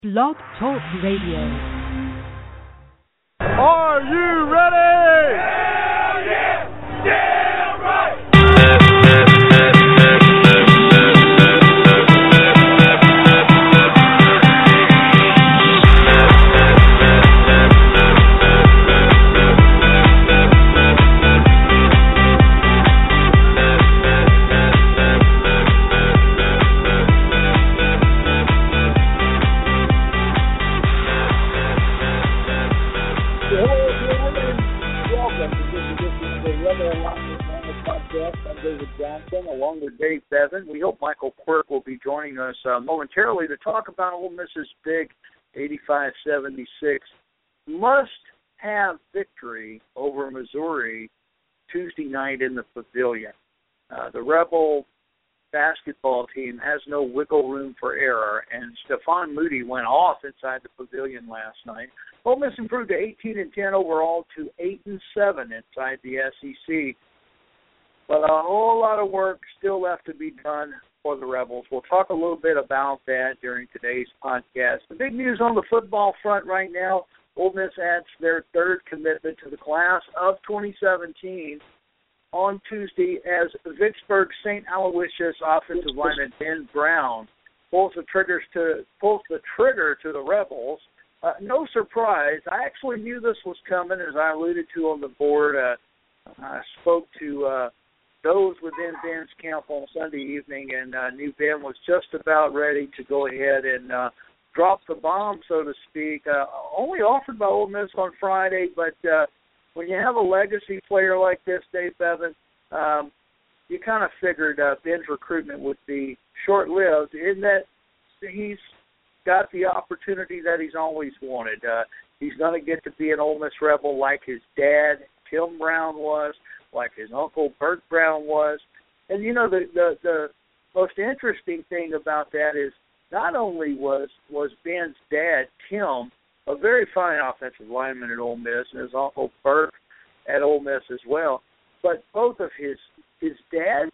Blog Talk Radio. Are you ready? Hell yeah! Damn right! Along with Dave Bevan. We hope Michael Quirk will be joining us momentarily to talk about Ole Miss's big 85-76 must-have victory over Missouri Tuesday night in the Pavilion. The Rebel basketball team has no wiggle room for error, and Stephon Moody went off inside the Pavilion last night. Ole Miss improved to 18-10 overall to 8-7 inside the SEC. But a whole lot of work still left to be done for the Rebels. We'll talk a little bit about that during today's podcast. The big news on the football front right now, Ole Miss adds their third commitment to the class of 2017 on Tuesday as Vicksburg St. Aloysius offensive lineman Ben Brown pulls the trigger to the Rebels. No surprise. I actually knew this was coming, as I alluded to on the board. I spoke to those within Ben's camp on Sunday evening, and knew Ben was just about ready to go ahead and drop the bomb, so to speak. Only offered by Ole Miss on Friday, but when you have a legacy player like this, Dave Bevan, you kind of figured Ben's recruitment would be short-lived in that he's got the opportunity that he's always wanted. He's going to get to be an Ole Miss Rebel like his dad, Tim Brown, was, like his uncle Bert Brown was. And, you know, the most interesting thing about that is not only was Ben's dad, Tim, a very fine offensive lineman at Ole Miss, and his uncle Bert at Ole Miss as well, but both of his dad's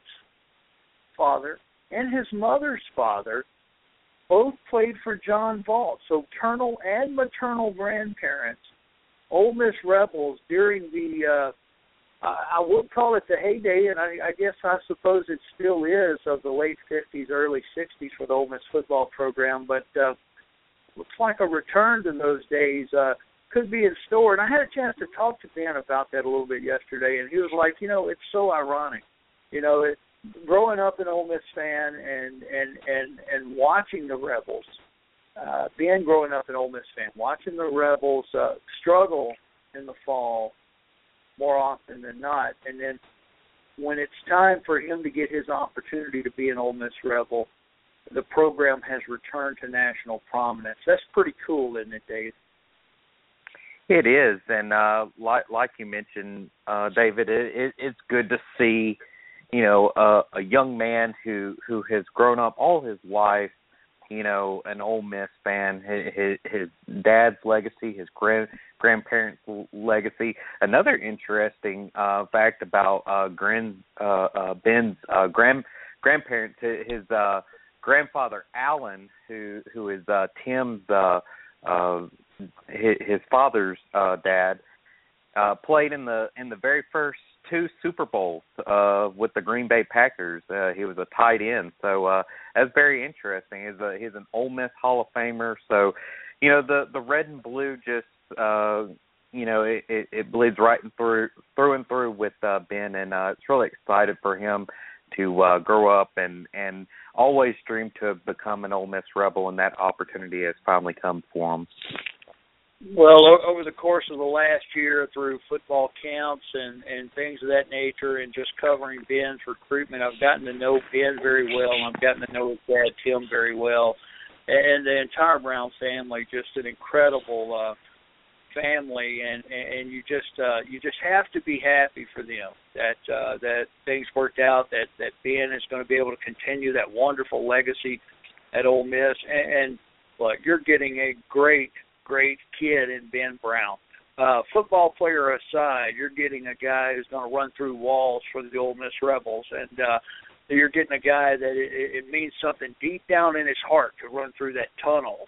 father and his mother's father both played for John Vaught. So paternal and maternal grandparents, Ole Miss Rebels during the I would call it the heyday, and I guess I suppose it still is, of the late 50s, early 60s for the Ole Miss football program, but looks like a return to those days could be in store. And I had a chance to talk to Ben about that a little bit yesterday, and he was like, you know, it's so ironic. You know, growing up an Ole Miss fan and watching the Rebels, Ben growing up an Ole Miss fan, watching the Rebels struggle in the fall more often than not. And then when it's time for him to get his opportunity to be an Ole Miss Rebel, the program has returned to national prominence. That's pretty cool, isn't it, Dave? It is, and like you mentioned, David, it's good to see, you know, a young man who has grown up all his life, you know, an Ole Miss fan, his dad's legacy, his grandparents' legacy. Another interesting fact about Ben's grandparents, his grandfather Alan, who is Tim's his father's dad, played in the very first two Super Bowls with the Green Bay Packers. He was a tight end, so that's very interesting. He's an Ole Miss Hall of Famer. So, you know, the red and blue just you know, it bleeds right through and through with Ben, and it's really excited for him to grow up and always dreamed to become an Ole Miss Rebel, and that opportunity has finally come for him. Well, over the course of the last year, through football camps and things of that nature, and just covering Ben's recruitment, I've gotten to know Ben very well. I've gotten to know his dad, Tim, very well, and the entire Brown family. Just an incredible family, and you just have to be happy for them that things worked out, that Ben is going to be able to continue that wonderful legacy at Ole Miss, and look, you're getting a great kid in Ben Brown. Football player aside, you're getting a guy who's going to run through walls for the Ole Miss Rebels, and you're getting a guy that it means something deep down in his heart to run through that tunnel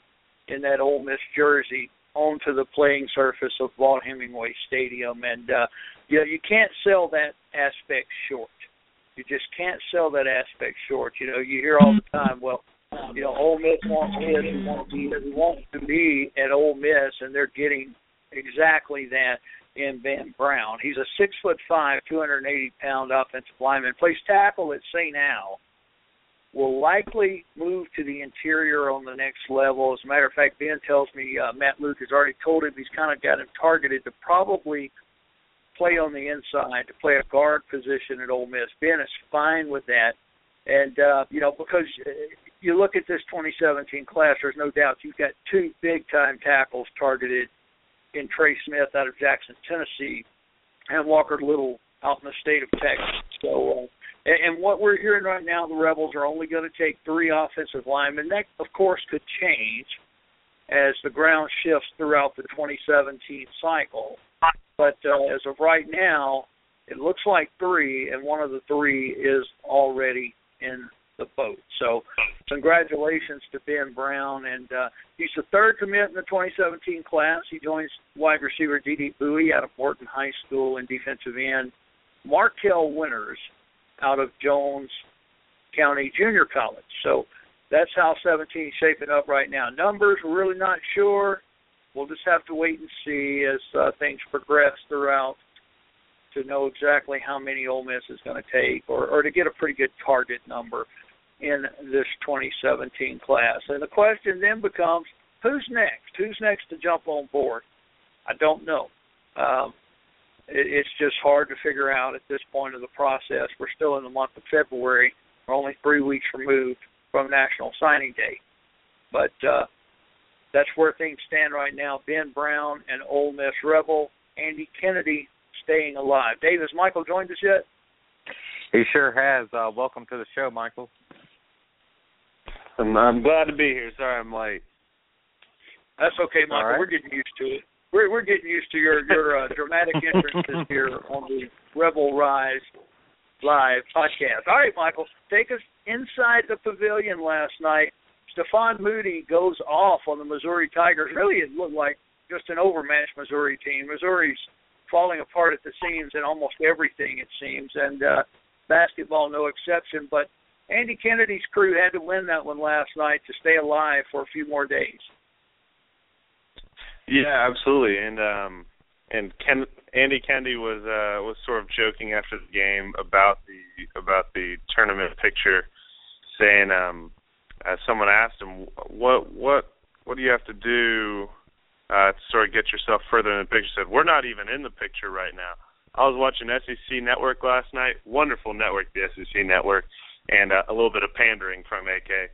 in that Ole Miss jersey onto the playing surface of Vaught-Hemingway Stadium. And, you can't sell that aspect short. You just can't sell that aspect short. You hear all the time, well, Ole Miss wants this, we want to be at Ole Miss, and they're getting exactly that in Ben Brown. He's a 6'5", 280-pound offensive lineman, plays tackle at St. Al, will likely move to the interior on the next level. As a matter of fact, Ben tells me Matt Luke has already told him he's kind of got him targeted to probably play on the inside, to play a guard position at Ole Miss. Ben is fine with that. And, because you look at this 2017 class, there's no doubt you've got two big-time tackles targeted in Trey Smith out of Jackson, Tennessee, and Walker Little out in the state of Texas. So, and what we're hearing right now, the Rebels are only going to take 3 offensive linemen. That, of course, could change as the ground shifts throughout the 2017 cycle. But as of right now, it looks like 3, and one of the 3 is already in the boat. So congratulations to Ben Brown, and he's the 3rd commit in the 2017 class. He joins wide receiver D.D. Bowie out of Morton High School and defensive end Markel Winters out of Jones County Junior College. So that's how 17 is shaping up right now. Numbers, we're really not sure. We'll just have to wait and see as things progress throughout to know exactly how many Ole Miss is going to take or to get a pretty good target number in this 2017 class. And the question then becomes, who's next? Who's next to jump on board? I don't know. It's just hard to figure out at this point of the process. We're still in the month of February. We're only 3 weeks removed from National Signing Day. But that's where things stand right now. Ben Brown and Ole Miss Rebel. Andy Kennedy staying alive. Dave, has Michael joined us yet? He sure has. Welcome to the show, Michael. I'm glad to be here. Sorry I'm late. That's okay, Michael. Right. We're getting used to it. We're getting used to your dramatic entrances here on the Rebel Rise Live podcast. All right, Michael, take us inside the pavilion last night. Stephon Moody goes off on the Missouri Tigers. Really, it looked like just an overmatched Missouri team. Missouri's falling apart at the seams in almost everything, it seems, and basketball no exception. But Andy Kennedy's crew had to win that one last night to stay alive for a few more days. Yeah, absolutely. And Andy Kennedy was sort of joking after the game about the tournament picture, saying someone asked him what do you have to do to sort of get yourself further in the picture. He said, we're not even in the picture right now. I was watching SEC Network last night. Wonderful network, the SEC Network, and a little bit of pandering from AK.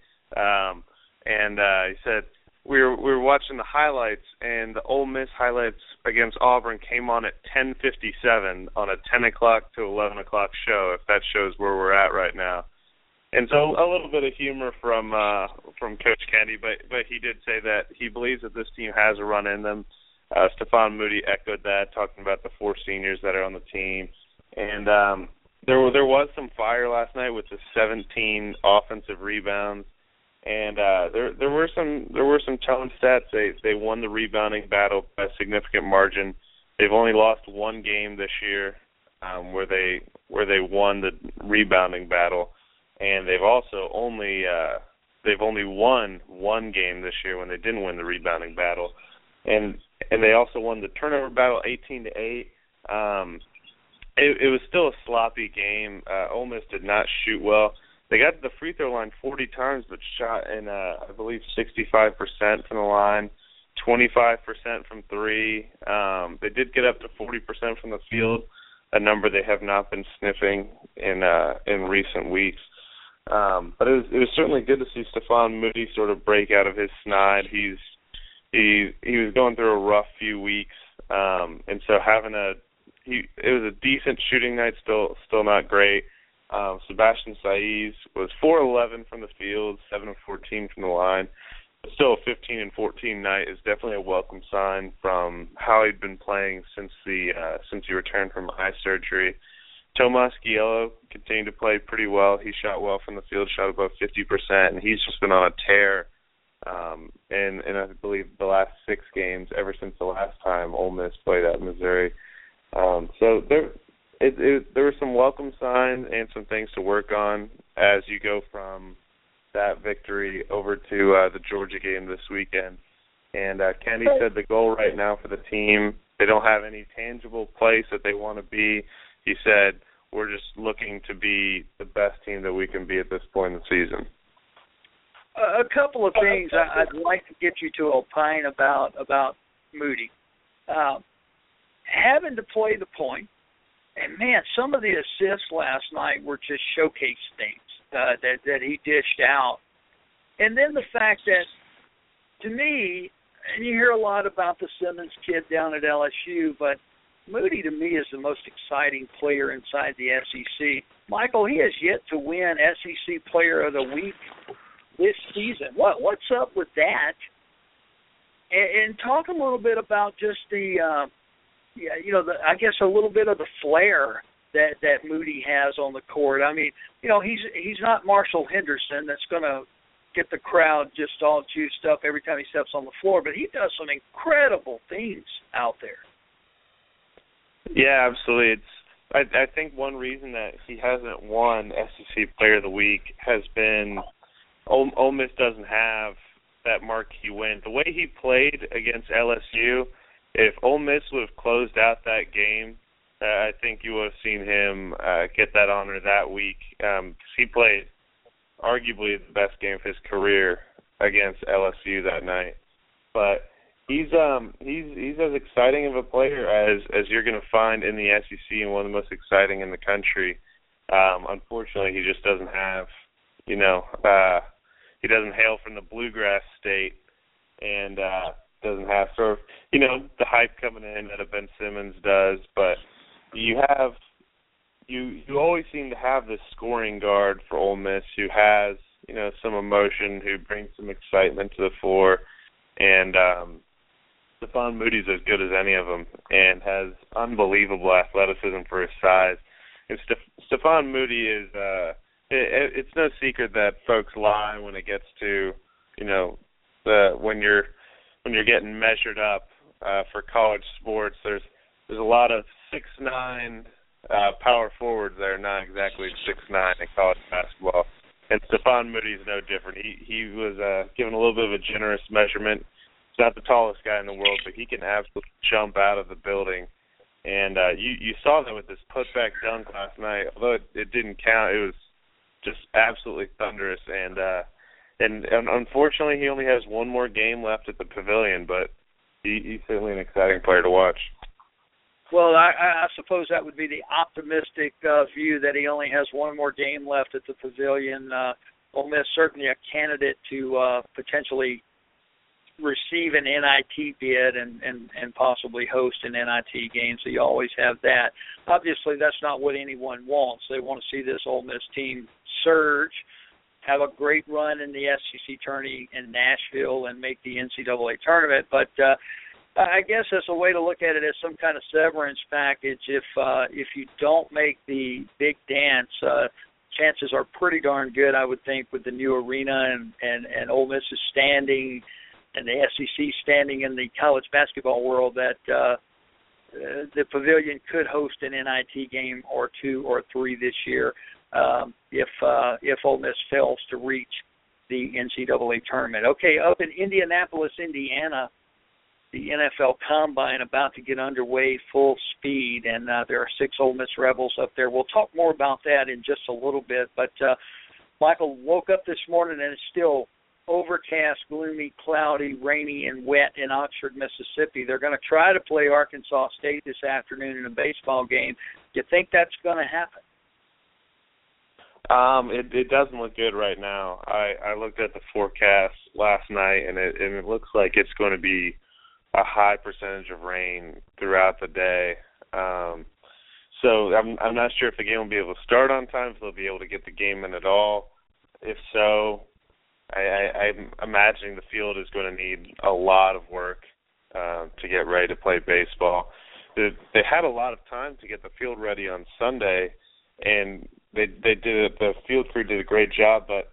He said, we were watching the highlights, and the Ole Miss highlights against Auburn came on at 10:57 on a 10 o'clock to 11 o'clock show, if that shows where we're at right now. And so a little bit of humor from Coach Kennedy, but he did say that he believes that this team has a run in them. Stephon Moody echoed that, talking about the 4 seniors that are on the team. And there was some fire last night with the 17 offensive rebounds. And there were some telling stats. They won the rebounding battle by a significant margin. They've only lost one game this year where they won the rebounding battle, and they've also only won one game this year when they didn't win the rebounding battle, and they also won the turnover battle 18-8. It was still a sloppy game. Ole Miss did not shoot well. They got to the free throw line 40 times, but shot in, I believe, 65% from the line, 25% from 3. They did get up to 40% from the field, a number they have not been sniffing in recent weeks. But it was certainly good to see Stephon Moody sort of break out of his snide. He was going through a rough few weeks, and so it was a decent shooting night, still not great. Sebastian Saiz was 4-11 from the field, 7-14 from the line. But still, a 15-14 night is definitely a welcome sign from how he'd been playing since he returned from eye surgery. Tomas Giello continued to play pretty well. He shot well from the field, shot above 50%, and he's just been on a tear and I believe the last 6 games ever since the last time Ole Miss played at Missouri. So there were some welcome signs and some things to work on as you go from that victory over to the Georgia game this weekend. And Kenny said the goal right now for the team, they don't have any tangible place that they want to be. He said, we're just looking to be the best team that we can be at this point in the season. A couple of things I'd like to get you to opine about Moody. Having to play the point, and, man, some of the assists last night were just showcase things that he dished out. And then the fact that, to me, and you hear a lot about the Simmons kid down at LSU, but Moody, to me, is the most exciting player inside the SEC. Michael, he has yet to win SEC Player of the Week this season. What's up with that? And talk a little bit about just the, I guess a little bit of the flair that Moody has on the court. I mean, he's not Marshall Henderson that's going to get the crowd just all juiced up every time he steps on the floor, but he does some incredible things out there. Yeah, absolutely. I think one reason that he hasn't won SEC Player of the Week has been Ole Miss doesn't have that marquee win. The way he played against LSU, if Ole Miss would have closed out that game, I think you would have seen him get that honor that week. He played arguably the best game of his career against LSU that night. But he's as exciting of a player as you're going to find in the SEC and one of the most exciting in the country. Unfortunately, he just doesn't have, he doesn't hail from the bluegrass state and doesn't have sort of, the hype coming in that a Ben Simmons does. But you always seem to have this scoring guard for Ole Miss who has, some emotion, who brings some excitement to the floor. And Stephon Moody's as good as any of them and has unbelievable athleticism for his size. And Stephon Moody is it's no secret that folks lie when it gets to, when you're getting measured up for college sports. There's a lot of 6'9" power forwards that are not exactly 6'9" in college basketball. And Stephon Moody is no different. He was given a little bit of a generous measurement. He's not the tallest guy in the world, but he can absolutely jump out of the building. And you saw that with his putback dunk last night. Although it didn't count, it was just absolutely thunderous. And unfortunately, he only has one more game left at the Pavilion, but he's certainly an exciting player to watch. Well, I suppose that would be the optimistic view that he only has one more game left at the Pavilion. Ole Miss certainly a candidate to potentially receive an NIT bid and possibly host an NIT game, so you always have that. Obviously, that's not what anyone wants. They want to see this Ole Miss team surge, have a great run in the SEC tourney in Nashville, and make the NCAA tournament. But I guess that's a way to look at it as some kind of severance package. If you don't make the big dance, chances are pretty darn good, I would think, with the new arena and Ole Miss's standing and the SEC standing in the college basketball world, that the Pavilion could host an NIT game or 2 or 3 this year if Ole Miss fails to reach the NCAA tournament. Okay, up in Indianapolis, Indiana, the NFL Combine about to get underway full speed, and there are 6 Ole Miss Rebels up there. We'll talk more about that in just a little bit, but Michael woke up this morning and it's still overcast, gloomy, cloudy, rainy, and wet in Oxford, Mississippi. They're going to try to play Arkansas State this afternoon in a baseball game. Do you think that's going to happen? It doesn't look good right now. I looked at the forecast last night, and it looks like it's going to be a high percentage of rain throughout the day. So I'm not sure if the game will be able to start on time, if they'll be able to get the game in at all. If so, I'm imagining the field is going to need a lot of work to get ready to play baseball. They had a lot of time to get the field ready on Sunday, and the field crew did a great job, but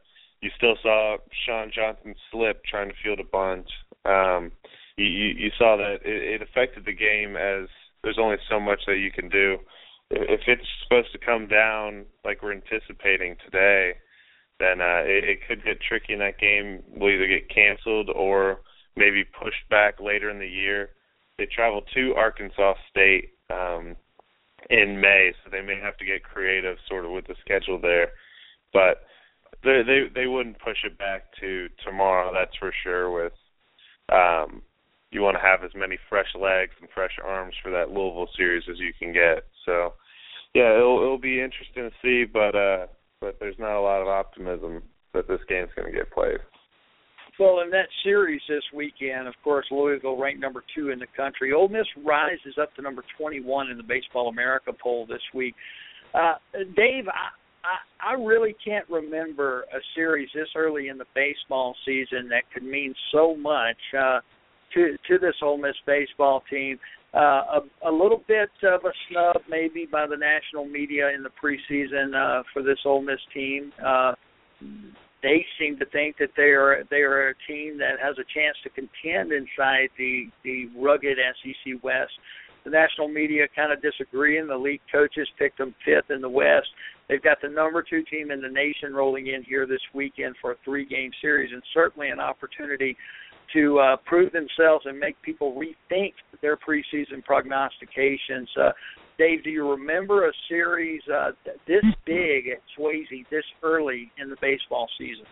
you still saw Sean Johnson slip trying to field a bunt. You saw that it affected the game, as there's only so much that you can do. If it's supposed to come down like we're anticipating today, then it could get tricky in that game. Will either get canceled or maybe pushed back later in the year. They travel to Arkansas State in May, so they may have to get creative sort of with the schedule there. But they wouldn't push it back to tomorrow, that's for sure. With you want to have as many fresh legs and fresh arms for that Louisville series as you can get. So, yeah, it'll be interesting to see, but there's not a lot of optimism that this game's going to get played. Well, in that series this weekend, of course, Louisville ranked number 2 in the country. Ole Miss rises up to number 21 in the Baseball America poll this week. Dave, I really can't remember a series this early in the baseball season that could mean so much to this Ole Miss baseball team. A little bit of a snub maybe by the national media in the preseason for this Ole Miss team. They seem to think that they are a team that has a chance to contend inside the rugged SEC West. The national media kind of disagree, and the league coaches picked them 5th in the West. They've got the number 2 team in the nation rolling in here this weekend for a 3-game series, and certainly an opportunity to prove themselves and make people rethink their preseason prognostications. Dave, do you remember a series this big at Swayze this early in the baseball season?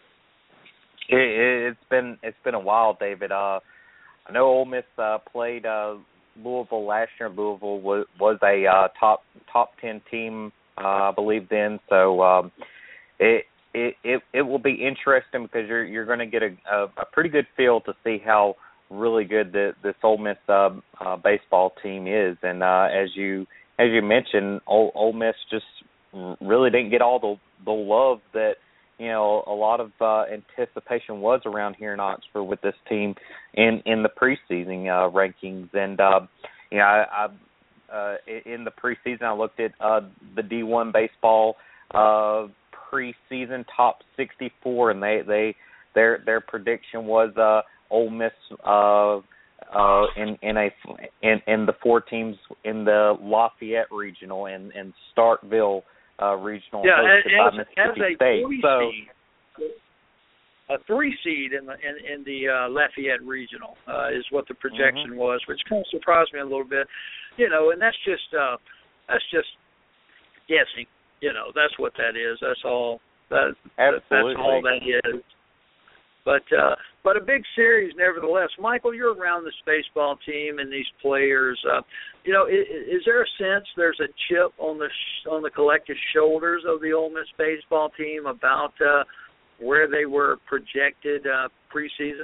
It's been a while, David. I know Ole Miss played Louisville last year. Louisville was a top 10 team, I believe, then. So it will be interesting because you're going to get a pretty good feel to see how really good this Ole Miss baseball team is. And as you mentioned, Ole Miss just really didn't get all the love that a lot of anticipation was around here in Oxford with this team in the preseason rankings. And I in the preseason I looked at the D1 baseball preseason top 64, and their prediction was Ole Miss in the 4 teams in the Lafayette Regional and Starkville Regional, hosted by Mississippi State. A 3 seed in the Lafayette Regional is what the projection was, which kind of surprised me a little bit, and that's just guessing. That's what that is. That's all. That's all that is. But a big series, nevertheless. Michael, you're around this baseball team and these players. Is there a sense there's a chip on the collective shoulders of the Ole Miss baseball team about where they were projected preseason?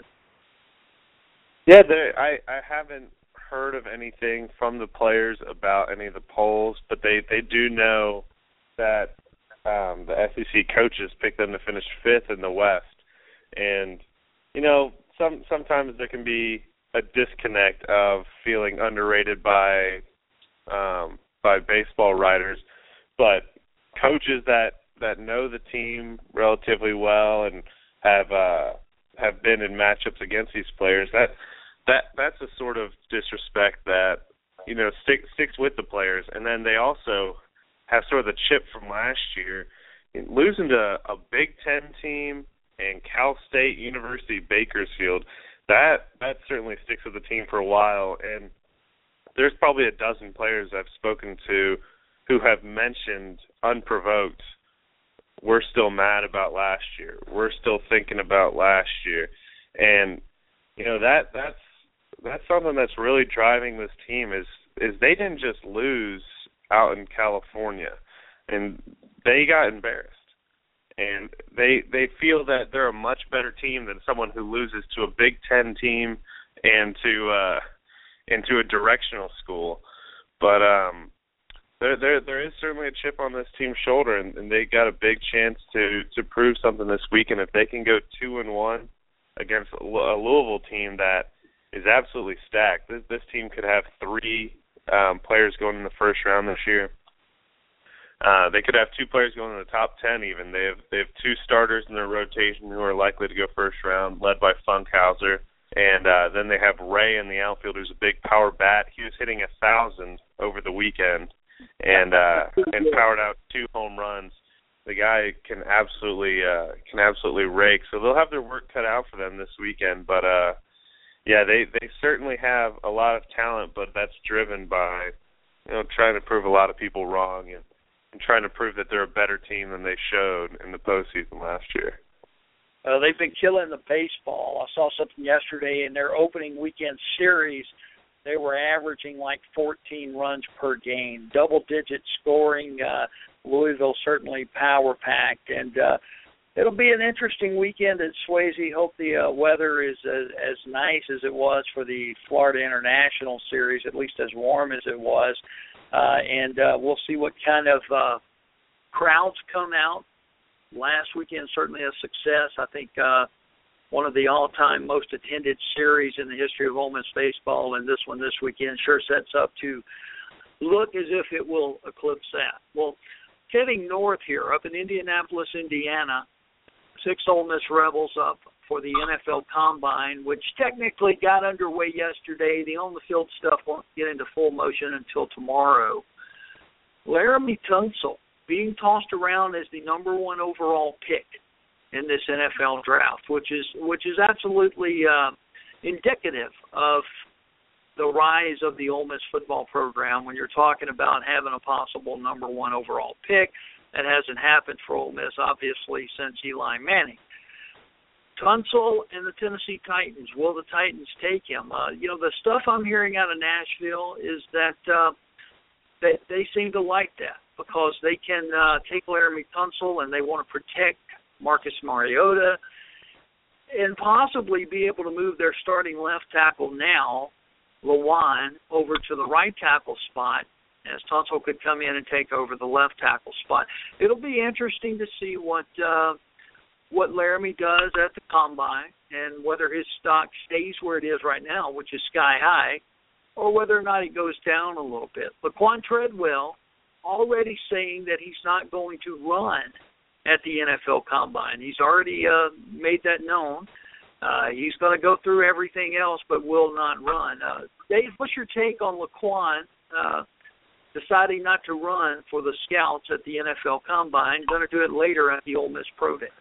Yeah, I haven't heard of anything from the players about any of the polls, but they do know that the SEC coaches picked them to finish 5th in the West. And, sometimes there can be a disconnect of feeling underrated by baseball writers, but coaches that know the team relatively well and have been in matchups against these players, that's a sort of disrespect that sticks with the players. And then they also have sort of the chip from last year, losing to a Big Ten team and Cal State University Bakersfield. That certainly sticks with the team for a while, and there's probably a dozen players I've spoken to who have mentioned unprovoked, we're still mad about last year. We're still thinking about last year. And that's something that's really driving this team is they didn't just lose out in California, and they got embarrassed. And they feel that they're a much better team than someone who loses to a Big Ten team and to a directional school. But there is certainly a chip on this team's shoulder, and they got a big chance to prove something this weekend. If they can go 2-1 against a Louisville team that is absolutely stacked, this team could have 3 players going in the first round this year. They could have two players going in the top 10 even. They have two starters in their rotation who are likely to go first round, led by Funkhauser. And then they have Ray in the outfield, who's a big power bat. He was hitting 1,000 over the weekend and powered out 2 home runs. The guy can absolutely rake. So they'll have their work cut out for them this weekend. But they certainly have a lot of talent, but that's driven by trying to prove a lot of people wrong and trying to prove that they're a better team than they showed in the postseason last year. They've been killing the baseball. I saw something yesterday in their opening weekend series. They were averaging like 14 runs per game, double-digit scoring. Louisville certainly power-packed. And it'll be an interesting weekend at Swayze. Hope the weather is as nice as it was for the Florida International Series, at least as warm as it was. And we'll see what kind of crowds come out. Last weekend, certainly a success. I think one of the all-time most attended series in the history of Ole Miss baseball, and this one this weekend sure sets up to look as if it will eclipse that. Well, heading north here, up in Indianapolis, Indiana, 6 Ole Miss Rebels up for the NFL Combine, which technically got underway yesterday. The on-the-field stuff won't get into full motion until tomorrow. Laramie Tunsil being tossed around as the number 1 overall pick in this NFL draft, which is absolutely indicative of the rise of the Ole Miss football program when you're talking about having a possible number 1 overall pick. That hasn't happened for Ole Miss, obviously, since Eli Manning. Tunsil and the Tennessee Titans. Will the Titans take him? The stuff I'm hearing out of Nashville is that they seem to like that, because they can take Laramie Tunsil and they want to protect Marcus Mariota and possibly be able to move their starting left tackle now, Lewan, over to the right tackle spot, as Tunsil could come in and take over the left tackle spot. It'll be interesting to see what Laramie does at the Combine and whether his stock stays where it is right now, which is sky high, or whether or not he goes down a little bit. Laquan Treadwell already saying that he's not going to run at the NFL Combine. He's already made that known. He's going to go through everything else but will not run. Dave, what's your take on Laquan deciding not to run for the Scouts at the NFL Combine, going to do it later at the Ole Miss Pro Day?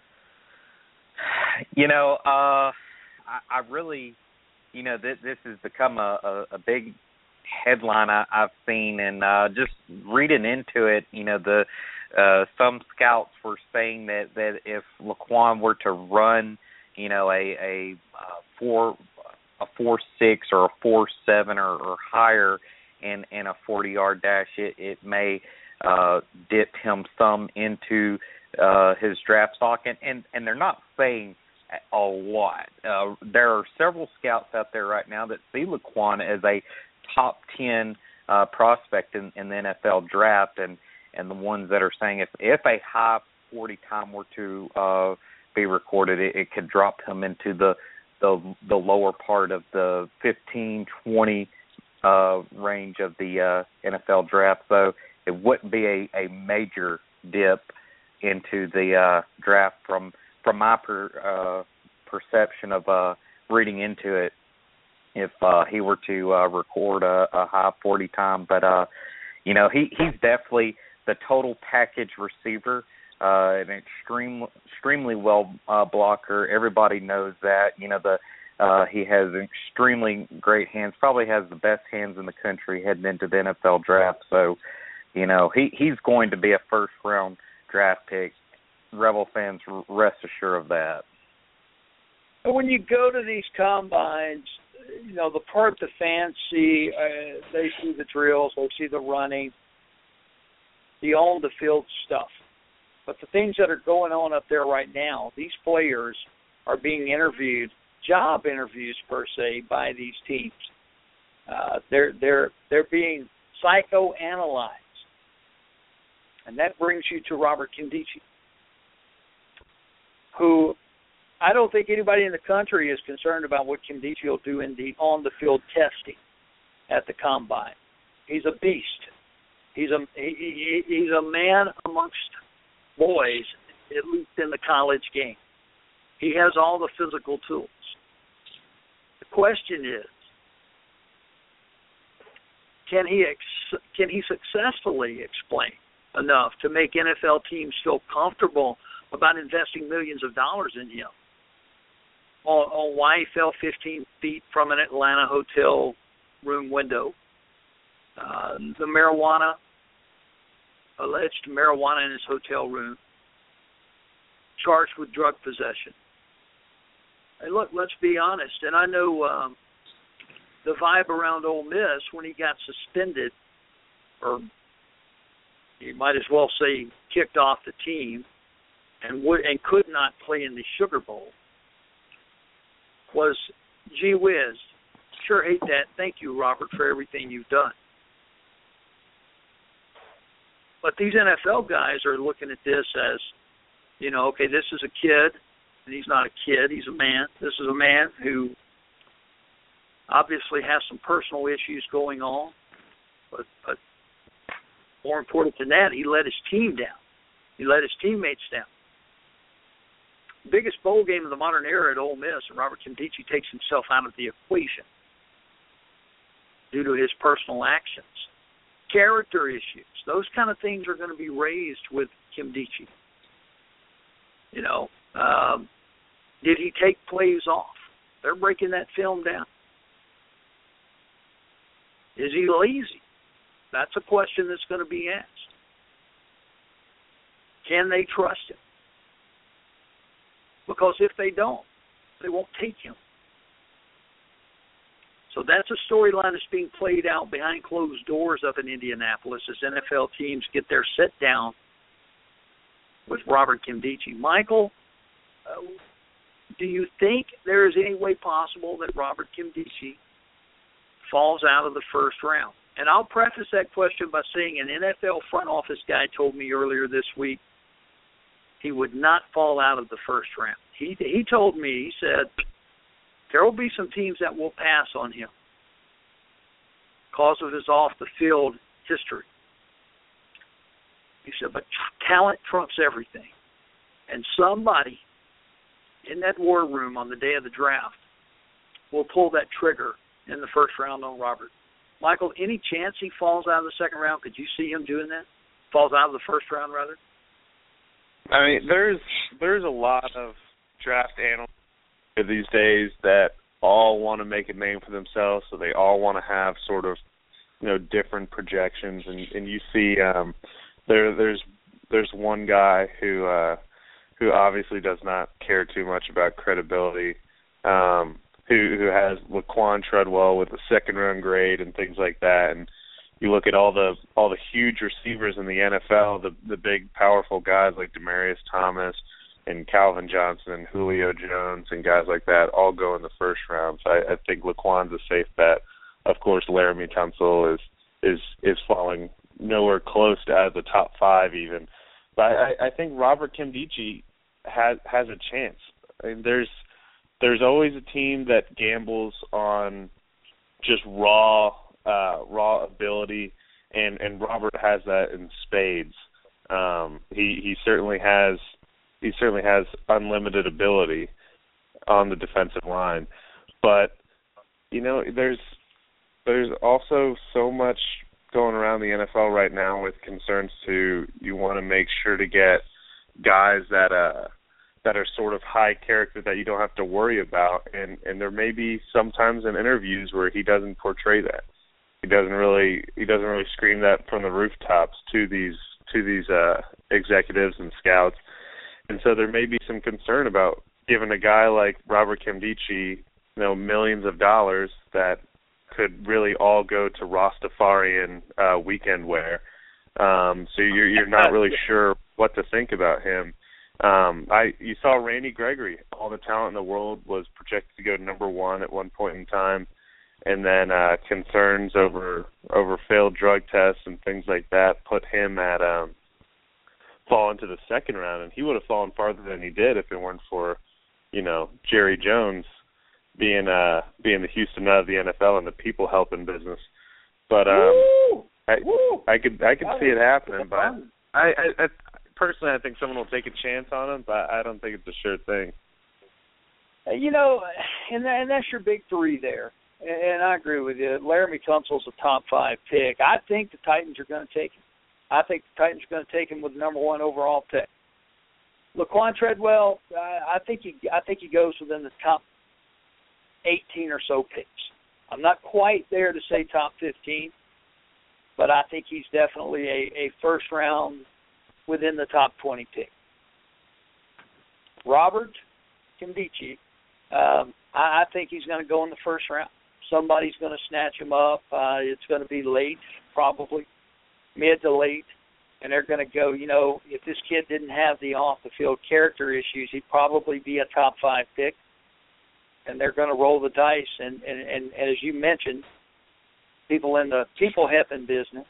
I really, this has become a big headline I've seen, and just reading into it, some scouts were saying that if Laquan were to run, a 4.6 or a 4.7 or higher in a 40-yard dash, it may dip him some into his draft stock, and they're not saying a lot. There are several scouts out there right now that see Laquan as a top 10 prospect in the NFL draft, and the ones that are saying if a high 40 time were to be recorded, it could drop him into the lower part of the 15-20 range of the NFL draft. So it wouldn't be a major dip into the draft from my perception of reading into it, if he were to record a high 40 time. But he's definitely the total package receiver, an extremely well blocker. Everybody knows that. He has extremely great hands. Probably has the best hands in the country heading into the NFL draft. So, he's going to be a first round draft pick. Rebel fans, rest assured of that. When you go to these combines, the part the fans see, they see the drills, they see the running, the on-the-field stuff. But the things that are going on up there right now, these players are being interviewed, job interviews per se, by these teams. They're being psychoanalyzed. And that brings you to Robert Nkemdiche, who I don't think anybody in the country is concerned about what Nkemdiche will do in the on-the-field testing at the Combine. He's a beast. He's a man amongst boys, at least in the college game. He has all the physical tools. The question is, can he successfully explain enough to make NFL teams feel comfortable about investing millions of dollars in him? On why he fell 15 feet from an Atlanta hotel room window, the alleged marijuana in his hotel room, charged with drug possession. Hey, look, let's be honest, and I know the vibe around Ole Miss when he got suspended, or you might as well say kicked off the team, and could not play in the Sugar Bowl, was, gee whiz, sure hate that. Thank you, Robert, for everything you've done. But these NFL guys are looking at this as, okay, this is a kid, and he's not a kid, he's a man. This is a man who obviously has some personal issues going on, but more important than that, he let his team down. He let his teammates down. Biggest bowl game of the modern era at Ole Miss, and Robert Nkemdiche takes himself out of the equation due to his personal actions. Character issues, those kind of things are going to be raised with Nkemdiche. Did he take plays off? They're breaking that film down. Is he lazy? That's a question that's going to be asked. Can they trust him? Because if they don't, they won't take him. So that's a storyline that's being played out behind closed doors up in Indianapolis as NFL teams get their sit down with Robert Nkemdiche. Michael, do you think there is any way possible that Robert Nkemdiche falls out of the first round? And I'll preface that question by saying an NFL front office guy told me earlier this week he would not fall out of the first round. He told me, he said, there will be some teams that will pass on him because of his off-the-field history. He said, but talent trumps everything. And somebody in that war room on the day of the draft will pull that trigger in the first round on Robert. Michael, any chance he falls out of the second round? Could you see him doing that? Falls out of the first round, rather? I mean, there's a lot of draft analysts these days that all want to make a name for themselves, so they all want to have sort of, different projections. And you see, there's one guy who obviously does not care too much about credibility, who has Laquan Treadwell with a second round grade and things like that. And you look at all the huge receivers in the NFL, the big powerful guys like Demaryius Thomas and Calvin Johnson and Julio Jones and guys like that all go in the first round. So I think Laquan's a safe bet. Of course, Laramie Tunsil is falling nowhere close to out of the top 5 even. But I think Robert Nkemdiche has a chance. I mean, there's always a team that gambles on just raw ability, and Robert has that in spades. He certainly has unlimited ability on the defensive line, but there's also so much going around the NFL right now with concerns to you want to make sure to get guys that are sort of high character that you don't have to worry about, and there may be sometimes in interviews where he doesn't portray that. He doesn't really scream that from the rooftops to these executives and scouts. And so there may be some concern about giving a guy like Robert Nkemdiche, millions of dollars that could really all go to Rastafarian weekend wear. So you're not really sure what to think about him. You saw Randy Gregory, all the talent in the world, was projected to go number 1 at one point in time, and then concerns over failed drug tests and things like that put him at fall into the second round, and he would have fallen farther than he did if it weren't for, Jerry Jones being the Houston Nut of the NFL and the people helping business. But I could see it happening, but I personally I think someone will take a chance on him, but I don't think it's a sure thing. You know, and that's your big three there. And I agree with you. Laramie Tunsil's a top 5 pick. I think the Titans are going to take him. I think the Titans are going to take him with the number 1 overall pick. Laquan Treadwell, I think he goes within the top 18 or so picks. I'm not quite there to say top 15, but I think he's definitely a first round within the top 20 pick. Robert Kimdichie, I think he's going to go in the first round. Somebody's going to snatch him up. It's going to be late, probably, mid to late. And they're going to go, you know, if this kid didn't have the off-the-field character issues, he'd probably be a top 5 pick. And they're going to roll the dice. And as you mentioned, people in the people-hepping business,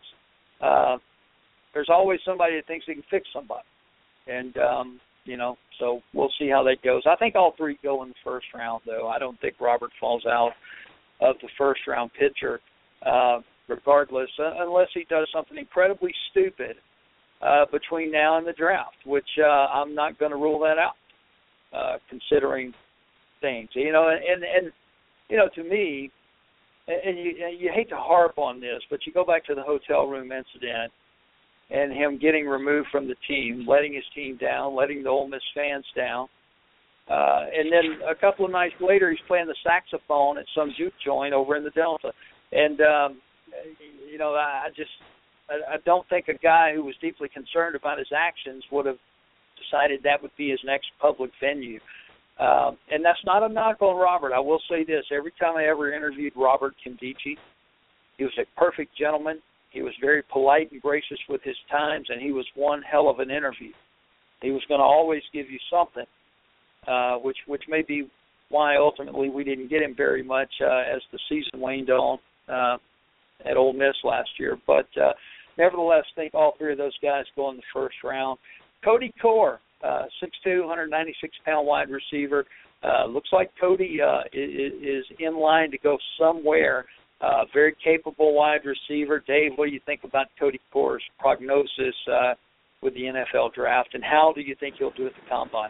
there's always somebody that thinks they can fix somebody. And, you know, so we'll see how that goes. I think all 3 go in the first round, though. I don't think Robert falls out of the first-round pitcher, regardless, unless he does something incredibly stupid between now and the draft, which I'm not going to rule that out, considering things. You know, and you know, to me, and you hate to harp on this, but you go back to the hotel room incident and him getting removed from the team, letting his team down, letting the Ole Miss fans down. And then a couple of nights later, he's playing the saxophone at some juke joint over in the Delta. And, you know, I don't think a guy who was deeply concerned about his actions would have decided that would be his next public venue. And that's not a knock on Robert. I will say this. Every time I ever interviewed Robert Kimdichie, he was a perfect gentleman. He was very polite and gracious with his times, and he was one hell of an interview. He was going to always give you something, which may be why ultimately we didn't get him very much as the season waned on at Ole Miss last year. But nevertheless, I think all 3 of those guys go in the first round. Cody Core, 6'2", 196-pound wide receiver. Looks like Cody is in line to go somewhere. Very capable wide receiver. Dave, what do you think about Cody Core's prognosis with the NFL draft, and how do you think he'll do at the Combine?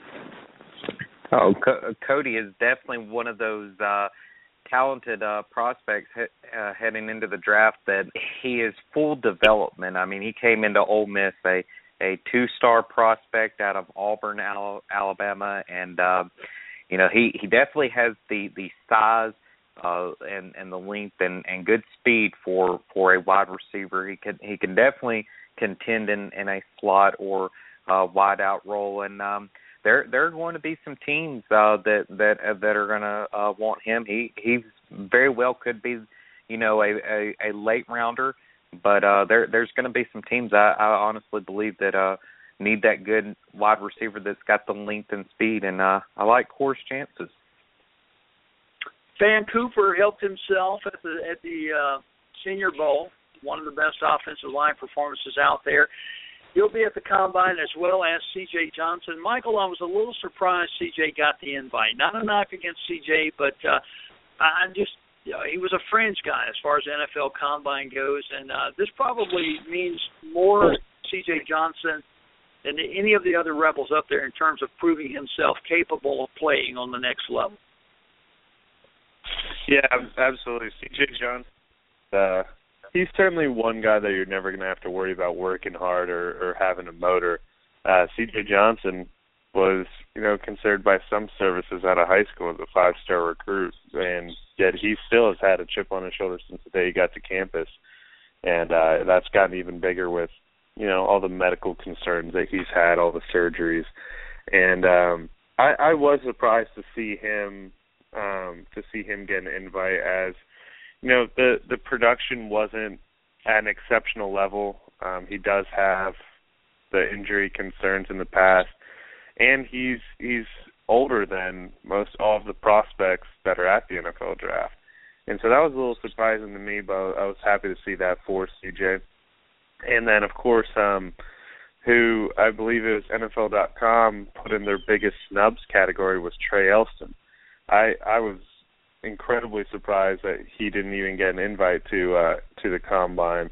Oh, Cody is definitely one of those talented prospects heading into the draft that he is full development. I mean, he came into Ole Miss a 2-star prospect out of Auburn, Alabama, and you know, he definitely has the size and the length and good speed for a wide receiver. He can definitely contend in a slot or wide out role, and there are going to be some teams that are going to want him. He very well could be, you know, a late rounder, but there's going to be some teams I honestly believe that need that good wide receiver that's got the length and speed, and I like Core's chances. Van Cooper helped himself at the Senior Bowl, one of the best offensive line performances out there. He'll be at the Combine as well as C.J. Johnson. Michael, I was a little surprised C.J. got the invite. Not a knock against C.J., but I'm just, you know, he was a fringe guy as far as NFL Combine goes, and this probably means more to C.J. Johnson than any of the other Rebels up there in terms of proving himself capable of playing on the next level. Yeah, absolutely. C.J. Johnson, he's certainly one guy that you're never going to have to worry about working hard or having a motor. C.J. Johnson was, you know, considered by some services out of high school as a 5-star recruit, and yet he still has had a chip on his shoulder since the day he got to campus, and that's gotten even bigger with, you know, all the medical concerns that he's had, all the surgeries, and I was surprised to see him get an invite, as you know, the production wasn't at an exceptional level. He does have the injury concerns in the past, and he's older than most all of the prospects that are at the NFL draft. And so that was a little surprising to me, but I was happy to see that for CJ. And then, of course, who I believe it was NFL.com put in their biggest snubs category was Trey Elston. I was incredibly surprised that he didn't even get an invite to the Combine.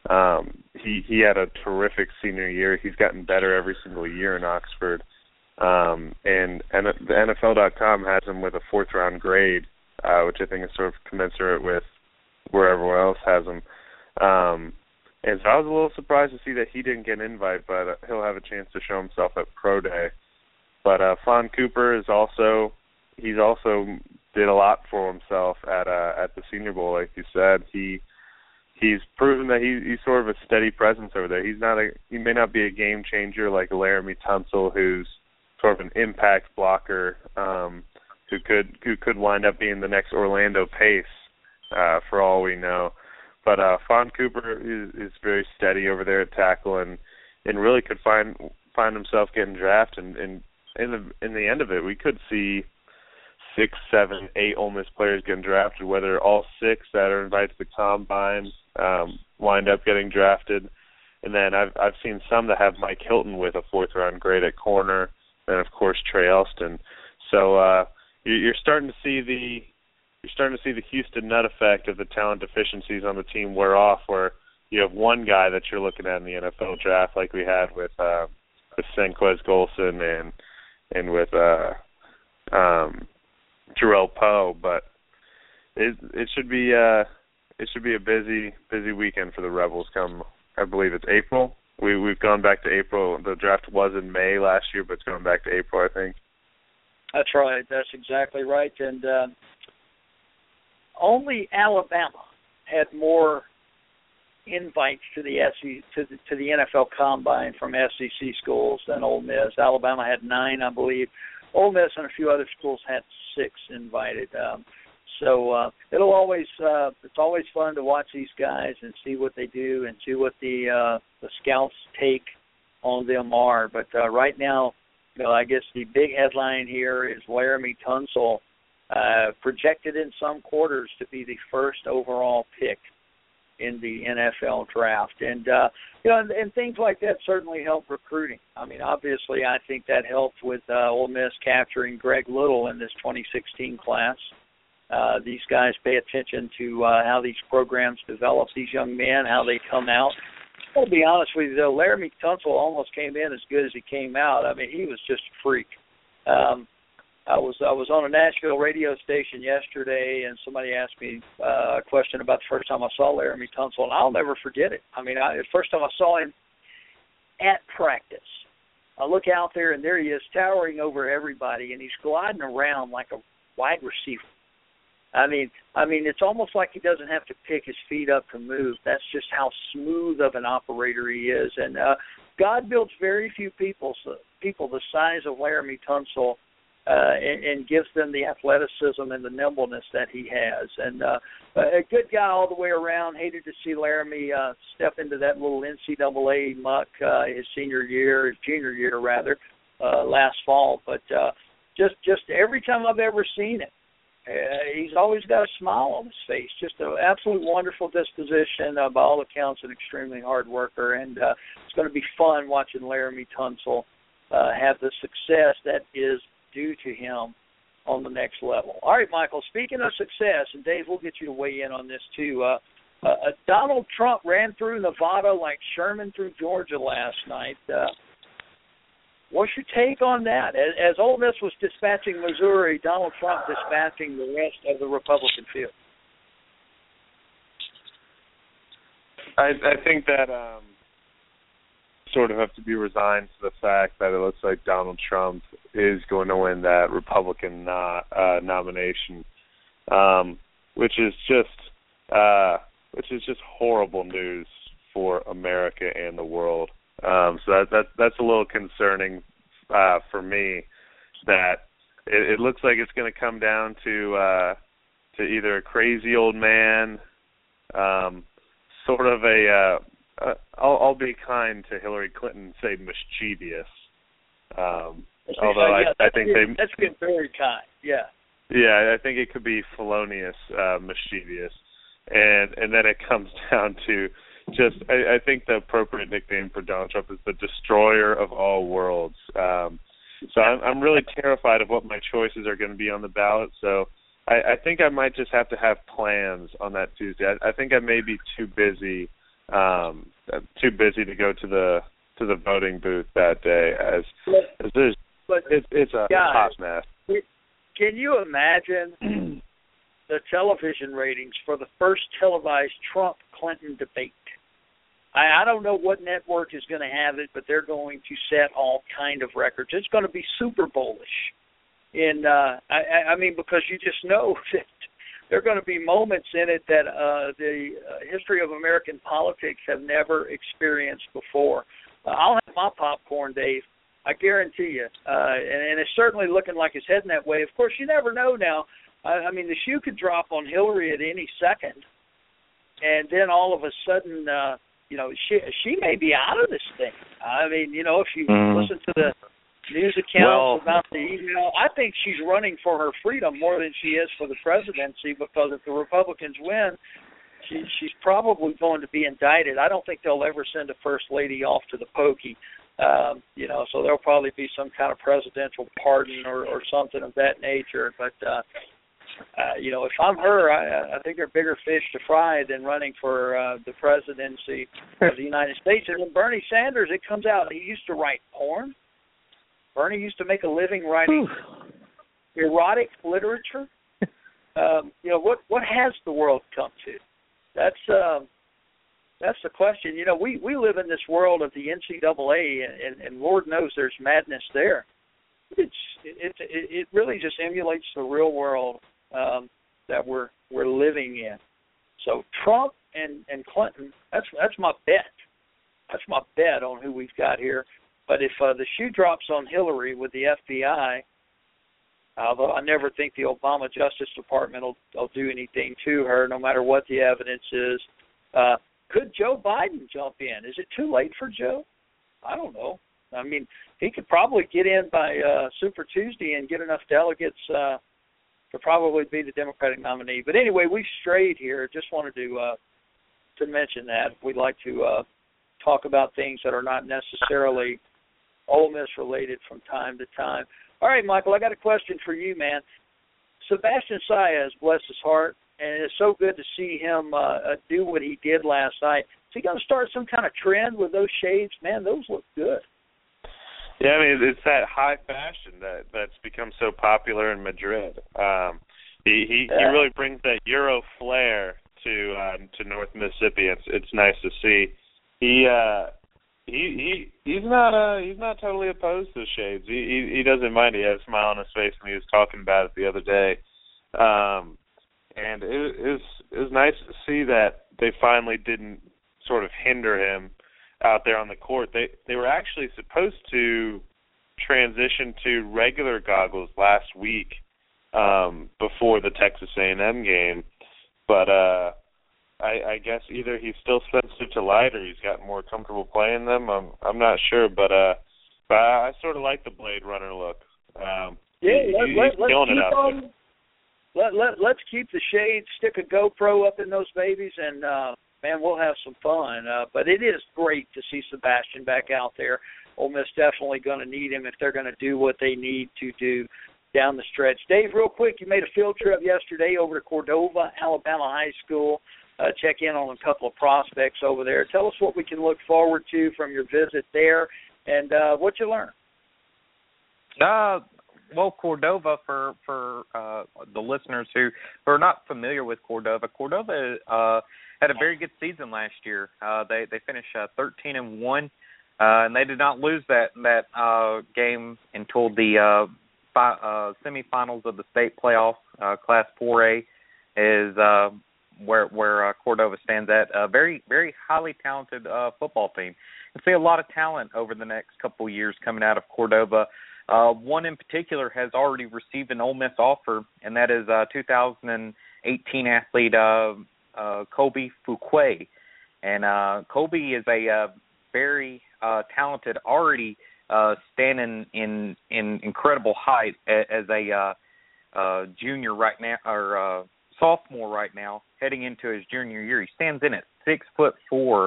He had a terrific senior year. He's gotten better every single year in Oxford. And the NFL.com has him with a fourth-round grade, which I think is sort of commensurate with where everyone else has him. And so I was a little surprised to see that he didn't get an invite, but he'll have a chance to show himself at Pro Day. But Fawn Cooper is also did a lot for himself at the Senior Bowl, like you said. He's proven that he's sort of a steady presence over there. He may not be a game changer like Laramie Tunsil, who's sort of an impact blocker, who could wind up being the next Orlando Pace, for all we know. But Fawn Cooper is very steady over there at tackle, and really could find himself getting drafted. And in the end of it, we could see 6, 7, 8 Ole Miss players getting drafted, whether all 6 that are invited to the combine wind up getting drafted. And then I've seen some that have Mike Hilton with a 4th-round grade at corner, and of course Trey Elston. So you're starting to see the Houston Nutt effect of the talent deficiencies on the team wear off, where you have one guy that you're looking at in the NFL draft, like we had with Senquez Golson and with Jarrell Poe. But it should be a busy weekend for the Rebels. Come, I believe it's April. We've gone back to April. The draft was in May last year, but it's going back to April, I think. That's right. That's exactly right. And only Alabama had more invites to the to the NFL Combine from SEC schools than Ole Miss. Alabama had 9, I believe. Ole Miss and a few other schools had 6 invited. So it's always fun to watch these guys and see what they do and see what the scouts take on them are. But right now, I guess the big headline here is Laramie Tunsil, projected in some quarters to be the first overall pick in the NFL draft. And, and things like that certainly help recruiting. I mean, obviously, I think that helped with Ole Miss capturing Greg Little in this 2016 class. These guys pay attention to how these programs develop these young men, how they come out. I'll be honest with you, though, Laramie Tunsil almost came in as good as he came out. I mean, he was just a freak. I was on a Nashville radio station yesterday, and somebody asked me a question about the first time I saw Laramie Tunsil, and I'll never forget it. I mean, the first time I saw him at practice, I look out there, and there he is towering over everybody, and he's gliding around like a wide receiver. I mean, it's almost like he doesn't have to pick his feet up to move. That's just how smooth of an operator he is. And God builds very few people the size of Laramie Tunsil, and gives them the athleticism and the nimbleness that he has. And a good guy all the way around. Hated to see Laramie step into that little NCAA muck his junior year last fall. But just every time I've ever seen him, he's always got a smile on his face. Just an absolute wonderful disposition, by all accounts an extremely hard worker. And it's going to be fun watching Laramie Tunsil have the success that is due to him on the next level. All right, Michael, speaking of success, and Dave, we'll get you to weigh in on this too. Donald Trump ran through Nevada like Sherman through Georgia last night. What's your take on that? As Ole Miss was dispatching Missouri, Donald Trump dispatching the rest of the Republican field. I think that sort of have to be resigned to the fact that it looks like Donald Trump is going to win that Republican nomination, which is just horrible news for America and the world. So that's a little concerning for me. That it looks like it's going to come down to either a crazy old man, sort of I'll be kind to Hillary Clinton, say mischievous. Although I think that's been very kind. Yeah. Yeah, I think it could be felonious, mischievous, and then it comes down to just I think the appropriate nickname for Donald Trump is the destroyer of all worlds. So I'm really terrified of what my choices are going to be on the ballot. So I think I might just have to have plans on that Tuesday. I think I may be too busy Too busy to go to the voting booth that day. It's a hot mess. Can you imagine the television ratings for the first televised Trump-Clinton debate? I don't know what network is going to have it, but they're going to set all kind of records. It's going to be Super Bowl-ish. And, I mean, because you just know that there are going to be moments in it that the history of American politics have never experienced before. I'll have my popcorn, Dave. I guarantee you. And it's certainly looking like it's heading that way. Of course, you never know now. I mean, the shoe could drop on Hillary at any second. And then all of a sudden, she may be out of this thing. I mean, if you listen to the news accounts about the email, I think she's running for her freedom more than she is for the presidency, because if the Republicans win, she's probably going to be indicted. I don't think they'll ever send a first lady off to the pokey. So there'll probably be some kind of presidential pardon or something of that nature. But, if I'm her, I think there are bigger fish to fry than running for the presidency of the United States. And when Bernie Sanders, it comes out, he used to write porn. Bernie used to make a living writing erotic literature. What has the world come to? That's the question. We live in this world of the NCAA, and Lord knows there's madness there. It really just emulates the real world that we're living in. So Trump and Clinton, that's my bet. That's my bet on who we've got here. But if the shoe drops on Hillary with the FBI, although I never think the Obama Justice Department will do anything to her, no matter what the evidence is, could Joe Biden jump in? Is it too late for Joe? I don't know. I mean, he could probably get in by Super Tuesday and get enough delegates to probably be the Democratic nominee. But anyway, we've strayed here. Just wanted to mention that. We'd like to talk about things that are not necessarily Ole Miss related from time to time. All right, Michael, I got a question for you, man. Sebastian Saez, bless his heart, and it's so good to see him do what he did last night. Is he going to start some kind of trend with those shades? Man, those look good. Yeah, I mean, it's that high fashion that's become so popular in Madrid. He really brings that Euro flair to North Mississippi. It's nice to see. He's not totally opposed to shades. He doesn't mind. He had a smile on his face when he was talking about it the other day. And it was nice to see that they finally didn't sort of hinder him out there on the court. They were actually supposed to transition to regular goggles last week before the Texas A&M game, but I guess either he's still sensitive to light or he's gotten more comfortable playing them. I'm not sure, but I sort of like the Blade Runner look. He's killing it out there. Let's keep the shades, stick a GoPro up in those babies, and man, we'll have some fun. But it is great to see Sebastian back out there. Ole Miss definitely going to need him if they're going to do what they need to do down the stretch. Dave, real quick, you made a field trip yesterday over to Cordova, Alabama High School. Check in on a couple of prospects over there. Tell us what we can look forward to from your visit there and what you learned. Well, Cordova, for the listeners who are not familiar with Cordova had a very good season last year. They finished 13-1, and they did not lose that game until the semifinals of the state playoff. Class 4A is where Cordova stands at. A very, very highly talented football team. I see a lot of talent over the next couple of years coming out of Cordova. One in particular has already received an Ole Miss offer, and that is 2018 athlete Kobe Fuquay. And Kobe is a very talented, already standing in incredible height as a junior right now, or sophomore right now, heading into his junior year. He stands in at 6'4",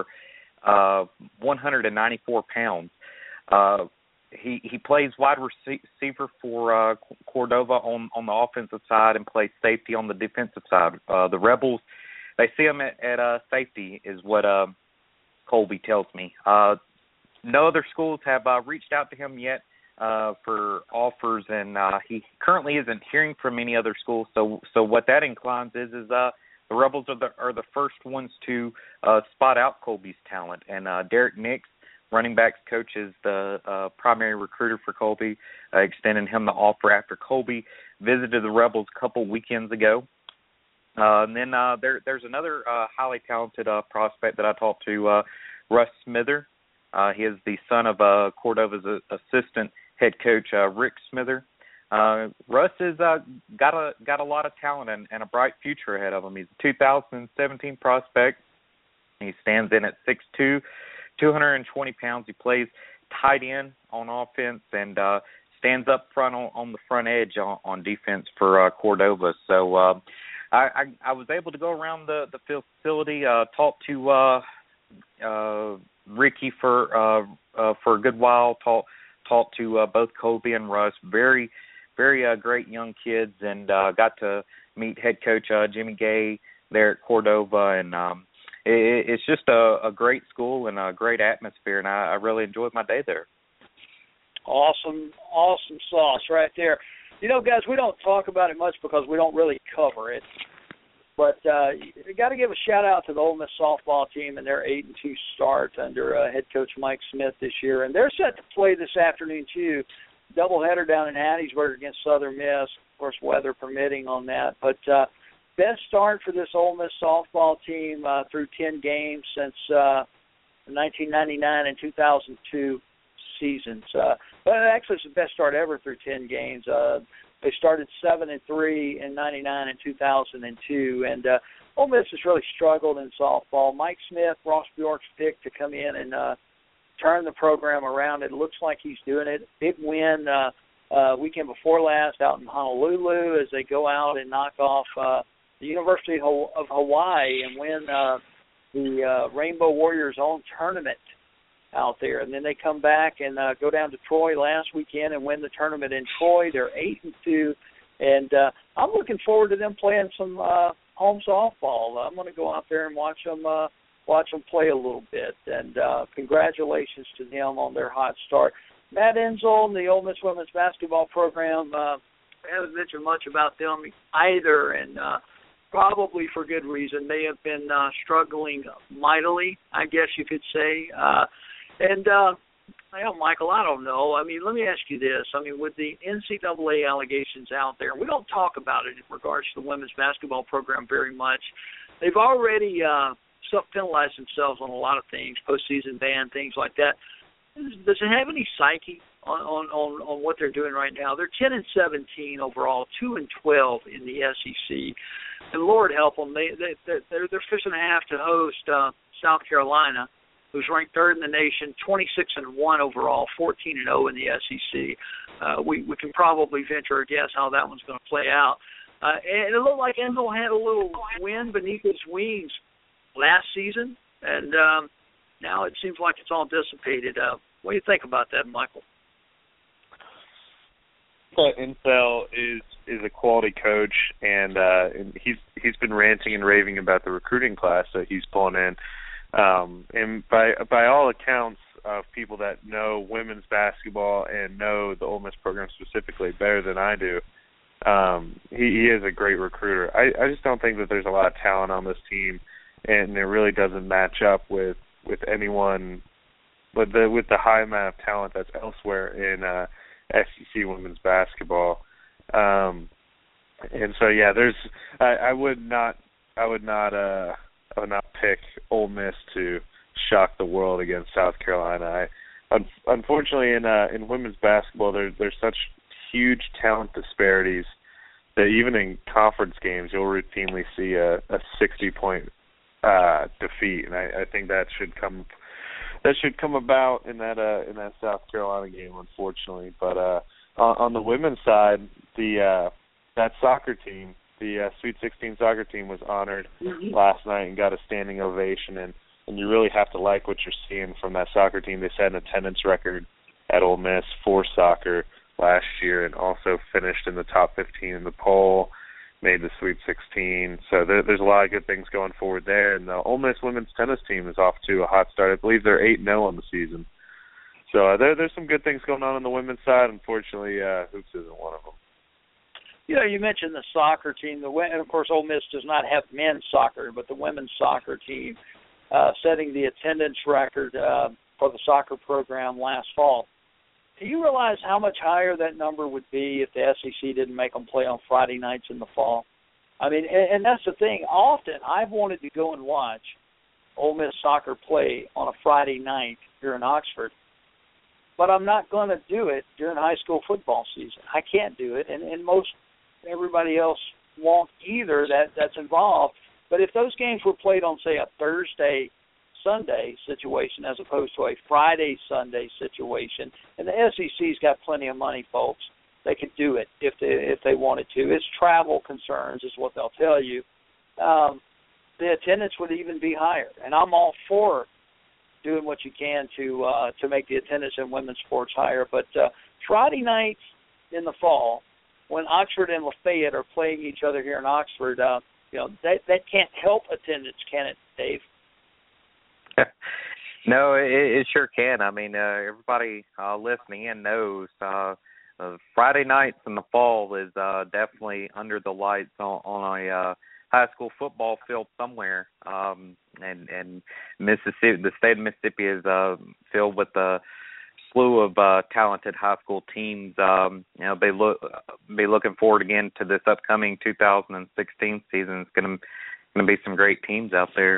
194 pounds. He plays wide receiver for Cordova on the offensive side and plays safety on the defensive side. The Rebels, they see him at safety is what Colby tells me. No other schools have reached out to him yet for offers, and he currently isn't hearing from any other schools. So what that inclines is the Rebels are the first ones to spot out Colby's talent. And Derek Nix, running backs coach, is the primary recruiter for Colby, extending him the offer after Colby visited the Rebels a couple weekends ago. And then there's another highly talented prospect that I talked to, Russ Smither. He is the son of Cordova's assistant head coach, Rick Smither. Russ has got a lot of talent and a bright future ahead of him. He's a 2017 prospect. He stands in at 6'2", 220 pounds. He plays tight end on offense and stands up front on the front edge on defense for Cordova. So I was able to go around the facility, talk to Ricky for a good while, talk to both Colby and Russ. Very, very great young kids, and got to meet head coach Jimmy Gay there at Cordova, and it's just a great school and a great atmosphere, and I really enjoyed my day there. Awesome sauce right there. You know, guys, we don't talk about it much because we don't really cover it. But you got to give a shout-out to the Ole Miss softball team and their 8-2 start under head coach Mike Smith this year. And they're set to play this afternoon, too. Doubleheader down in Hattiesburg against Southern Miss. Of course, weather permitting on that. But best start for this Ole Miss softball team through 10 games since the 1999 and 2002 seasons. But actually, it's the best start ever through 10 games. They started 7-3 in 99 and 2002, and Ole Miss has really struggled in softball. Mike Smith, Ross Bjork's pick to come in and turn the program around. It looks like he's doing it. Big win weekend before last out in Honolulu as they go out and knock off the University of Hawaii and win the Rainbow Warriors' own tournament out there. And then they come back and go down to Troy last weekend and win the tournament in Troy. They're 8-2, and I'm looking forward to them playing some home softball. I'm going to go out there and watch them play a little bit. And congratulations to them on their hot start. Matt Enzel and the Ole Miss women's basketball program, I haven't mentioned much about them either, and probably for good reason. They have been struggling mightily, I guess you could say. Michael, I don't know. I mean, let me ask you this. I mean, with the NCAA allegations out there, we don't talk about it in regards to the women's basketball program very much. They've already self-penalized themselves on a lot of things, postseason ban, things like that. Does it have any psyche on what they're doing right now? They're 10-17 overall, 2-12 in the SEC, and Lord help them, they're fishing to have to host South Carolina, who's ranked third in the nation, 26-1 overall, 14-0 in the SEC. We can probably venture a guess how that one's going to play out. And it looked like Enzo had a little wind beneath his wings last season, and now it seems like it's all dissipated. What do you think about that, Michael? Intel is a quality coach, and he's been ranting and raving about the recruiting class that he's pulling in. And by all accounts of people that know women's basketball and know the Ole Miss program specifically better than I do, he is a great recruiter. I just don't think that there's a lot of talent on this team, and it really doesn't match up with anyone with the high amount of talent that's elsewhere in SEC women's basketball. And so yeah, I would not pick Ole Miss to shock the world against South Carolina. Unfortunately, in women's basketball, there's such huge talent disparities that even in conference games, you'll routinely see a 60-point defeat, and I think that should come about in that South Carolina game, unfortunately. But on the women's side, that soccer team, the Sweet 16 soccer team, was honored last night and got a standing ovation, and you really have to like what you're seeing from that soccer team. They set an attendance record at Ole Miss for soccer last year and also finished in the top 15 in the poll. made the Sweet 16. So there's a lot of good things going forward there. And the Ole Miss women's tennis team is off to a hot start. I believe they're 8-0 on the season. So there's some good things going on the women's side. Unfortunately, hoops isn't one of them. You know, you mentioned the soccer team. And, of course, Ole Miss does not have men's soccer, but the women's soccer team setting the attendance record for the soccer program last fall. Do you realize how much higher that number would be if the SEC didn't make them play on Friday nights in the fall? I mean, and that's the thing. Often I've wanted to go and watch Ole Miss soccer play on a Friday night here in Oxford, but I'm not going to do it during high school football season. I can't do it, and everybody else won't either that's involved. But if those games were played on, say, a Thursday Sunday situation as opposed to a Friday Sunday situation, and the SEC's got plenty of money, folks. They could do it if they wanted to. It's travel concerns is what they'll tell you. The attendance would even be higher, and I'm all for doing what you can to make the attendance in women's sports higher. But Friday nights in the fall, when Oxford and Lafayette are playing each other here in Oxford, that can't help attendance, can it, Dave? No, it sure can. I mean, everybody listening in knows Friday nights in the fall is definitely under the lights on a high school football field somewhere. And Mississippi, the state of Mississippi is filled with a slew of talented high school teams. They be looking forward again to this upcoming 2016 season. It's going to be some great teams out there.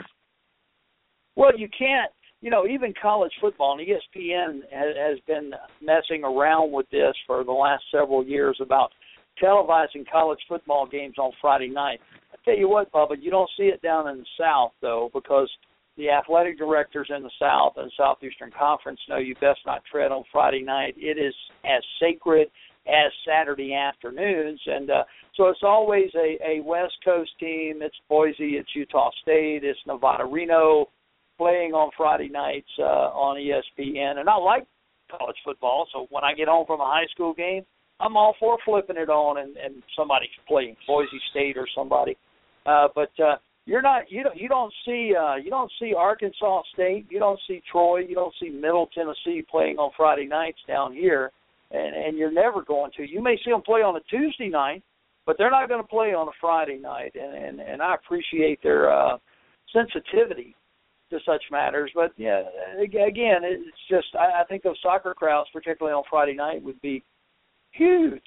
Well, you can't, even college football, and ESPN has been messing around with this for the last several years about televising college football games on Friday night. I tell you what, Bubba, you don't see it down in the South, though, because the athletic directors in the South and Southeastern Conference know you best not tread on Friday night. It is as sacred as Saturday afternoons, and so it's always a West Coast team. It's Boise, it's Utah State, it's Nevada-Reno, playing on Friday nights on ESPN. And I like college football, so when I get home from a high school game, I'm all for flipping it on and somebody's playing Boise State or somebody. But you don't see Arkansas State, you don't see Troy, you don't see Middle Tennessee playing on Friday nights down here, and you're never going to. You may see them play on a Tuesday night, but they're not going to play on a Friday night, and I appreciate their sensitivity to such matters. But, yeah, again, it's just I think those soccer crowds, particularly on Friday night, would be huge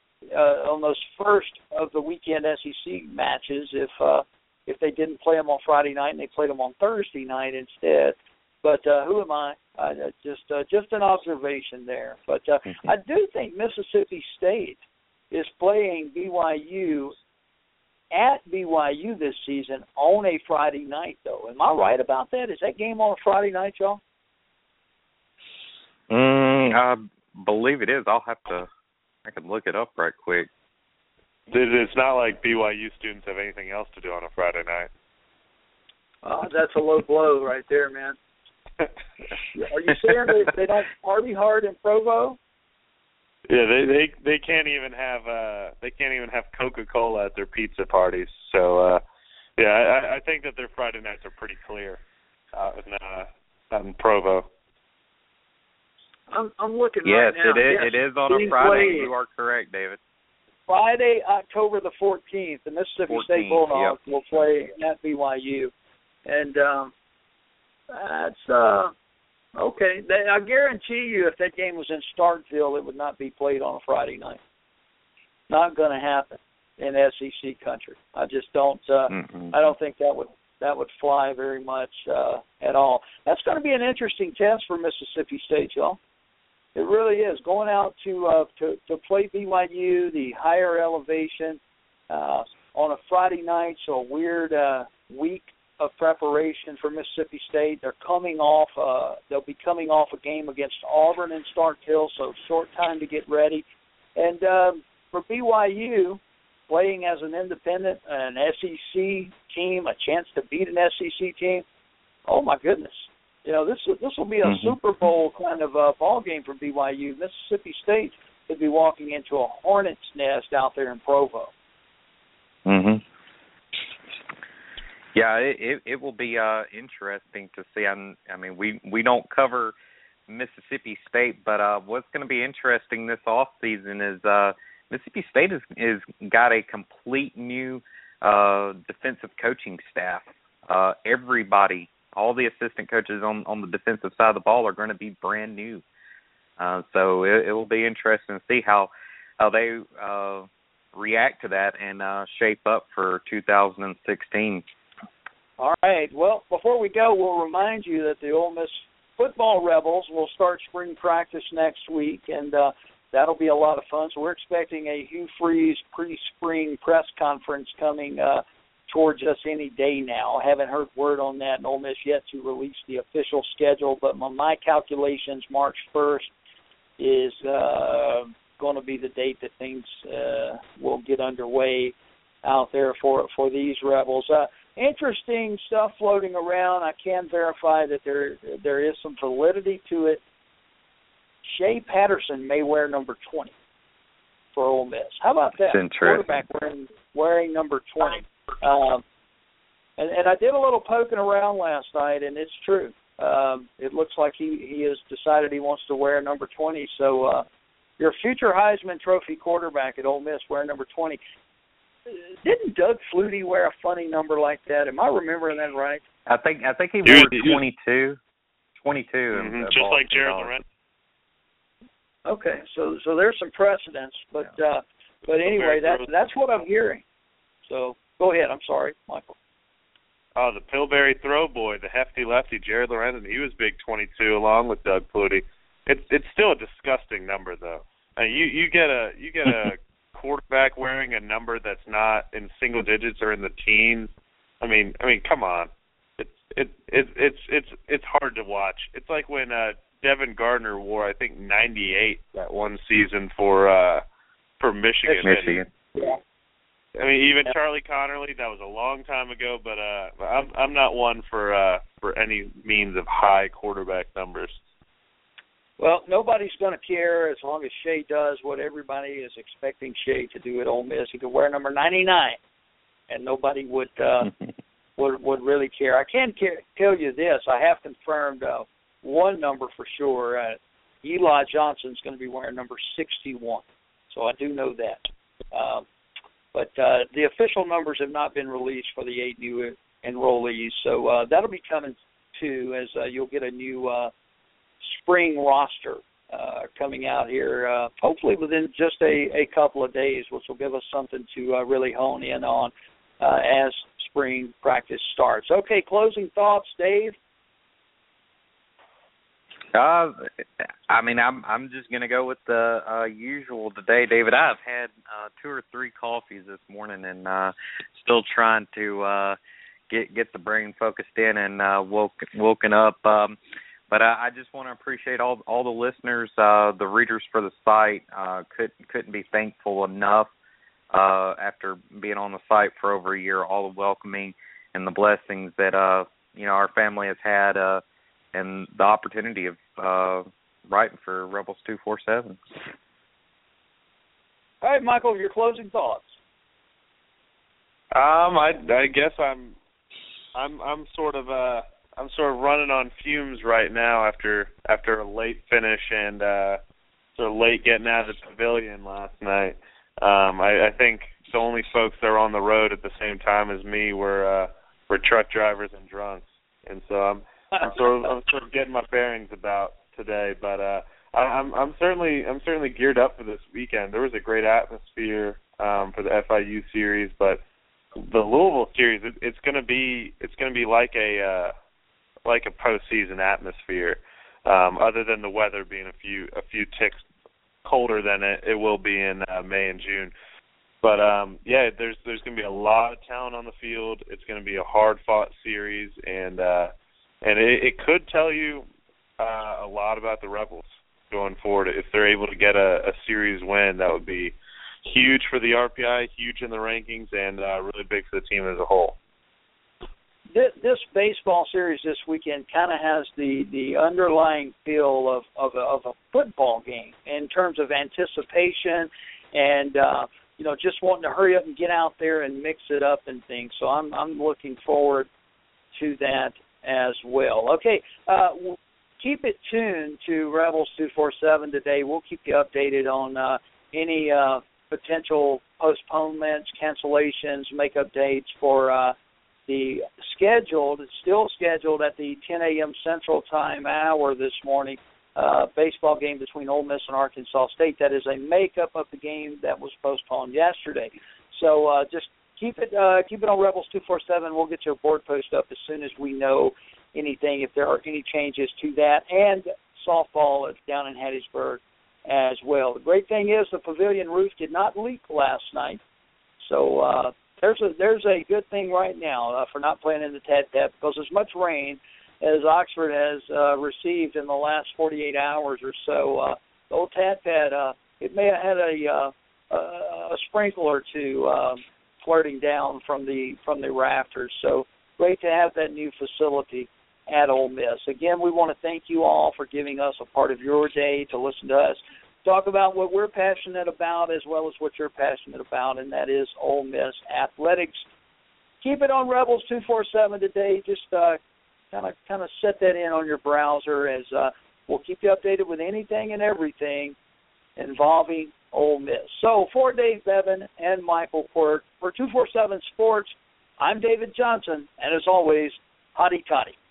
on those first of the weekend SEC matches if they didn't play them on Friday night and they played them on Thursday night instead. But who am I? Just an observation there. But I do think Mississippi State is playing BYU at BYU this season on a Friday night, though. Am I right about that? Is that game on a Friday night, y'all? I believe it is. I can look it up right quick. It's not like BYU students have anything else to do on a Friday night. That's a low blow right there, man. Are you saying they don't party hard in Provo? Yeah, they can't even have Coca-Cola at their pizza parties. So I think that their Friday nights are pretty clear out in Provo. I'm looking right now. Yes, it is on a Friday. You are correct, David. Friday, October the 14th, the Mississippi State Bulldogs will play at BYU, and that's okay. I guarantee you, if that game was in Starkville, it would not be played on a Friday night. Not going to happen in SEC country. I just don't. I don't think that would fly very much at all. That's going to be an interesting test for Mississippi State, y'all. It really is. Going out to play BYU, the higher elevation, on a Friday night, so a weird week of preparation for Mississippi State. They'll be coming off a game against Auburn in Starkville, so short time to get ready. And for BYU, playing as an independent, an SEC team, a chance to beat an SEC team, oh my goodness. This will be a Super Bowl kind of ball game for BYU. Mississippi State could be walking into a hornet's nest out there in Provo. Mhm. Yeah, it will be interesting to see. I mean, we don't cover Mississippi State, but what's going to be interesting this off season is Mississippi State is got a complete new defensive coaching staff. Everybody, all the assistant coaches on the defensive side of the ball are going to be brand new. So it will be interesting to see how they react to that and shape up for 2016. All right. Well, before we go, we'll remind you that the Ole Miss football Rebels will start spring practice next week, and that'll be a lot of fun. So we're expecting a Hugh Freeze pre-spring press conference coming towards us any day now. I haven't heard word on that in Ole Miss yet to release the official schedule, but my calculations, March 1st is going to be the date that things will get underway out there for these Rebels. Interesting stuff floating around. I can verify that there is some validity to it. Shea Patterson may wear number 20 for Ole Miss. How about that? Quarterback wearing number 20. And I did a little poking around last night, and it's true. It looks like he has decided he wants to wear number 20. So your future Heisman Trophy quarterback at Ole Miss wearing number 20. Didn't Doug Flutie wear a funny number like that? Am I remembering that right? I think he wore 22. 22. Mm-hmm. Just like Jared Lorenz. Okay, so there's some precedence, but anyway, that's what I'm hearing. So go ahead. I'm sorry, Michael. Oh, the Pillsbury throw boy, the hefty lefty, Jared Lorenzen. He was big 22 along with Doug Flutie. It's still a disgusting number though. You get a quarterback wearing a number that's not in single digits or in the teens. I mean, come on. It's hard to watch. It's like when Devin Gardner wore, I think, 98 that one season for Michigan. Michigan. Yeah. I mean, even Charlie Connerly, that was a long time ago, but I'm not one for any means of high quarterback numbers. Well, nobody's going to care as long as Shea does what everybody is expecting Shea to do at Ole Miss. He could wear number 99, and nobody would would really care. I can tell you this. I have confirmed one number for sure. Eli Johnson's going to be wearing number 61, so I do know that. But the official numbers have not been released for the 8 new enrollees, so that'll be coming too, as you'll get a new spring roster coming out here, hopefully within just a couple of days, which will give us something to really hone in on as spring practice starts. Okay, closing thoughts, Dave? I mean, I'm just going to go with the usual today, David. I've had 2 or 3 coffees this morning and still trying to get the brain focused in and woken up. But I just want to appreciate all the listeners, the readers for the site. Couldn't be thankful enough after being on the site for over a year. All the welcoming and the blessings that our family has had, and the opportunity of writing for Rebels 247. All right, Michael, your closing thoughts. I guess I'm sort of running on fumes right now after a late finish and sort of late getting out of the pavilion last night. I think the only folks that were on the road at the same time as me were truck drivers and drunks, and so I'm sort of getting my bearings about today. But I'm certainly geared up for this weekend. There was a great atmosphere for the FIU series, but the Louisville series it's going to be like a postseason atmosphere, other than the weather being a few ticks colder than it will be in May and June. But there's going to be a lot of talent on the field. It's going to be a hard-fought series, and it could tell you a lot about the Rebels going forward. If they're able to get a series win, that would be huge for the RPI, huge in the rankings, and really big for the team as a whole. This baseball series this weekend kind of has the underlying feel of a football game in terms of anticipation and just wanting to hurry up and get out there and mix it up and things. So I'm looking forward to that as well. Okay, keep it tuned to Rebels 247 today. We'll keep you updated on any potential postponements, cancellations, makeup dates for the still scheduled at the 10 a.m. Central Time hour this morning, baseball game between Ole Miss and Arkansas State. That is a makeup of the game that was postponed yesterday. So just keep it on Rebels 247. We'll get you a board post up as soon as we know anything, if there are any changes to that, and softball down in Hattiesburg as well. The great thing is the pavilion roof did not leak last night, so there's a good thing right now for not playing in the Tad-Tad, because as much rain as Oxford has received in the last 48 hours or so, the old Tad-Tad, it may have had a sprinkle or two flirting down from the rafters. So great to have that new facility at Ole Miss. Again, we want to thank you all for giving us a part of your day to listen to us talk about what we're passionate about as well as what you're passionate about, and that is Ole Miss athletics. Keep it on Rebels 247 today. Just kind of set that in on your browser, as we'll keep you updated with anything and everything involving Ole Miss. So for Dave Bevan and Michael Quirk, for 247 Sports, I'm David Johnson, and as always, hotty toddy.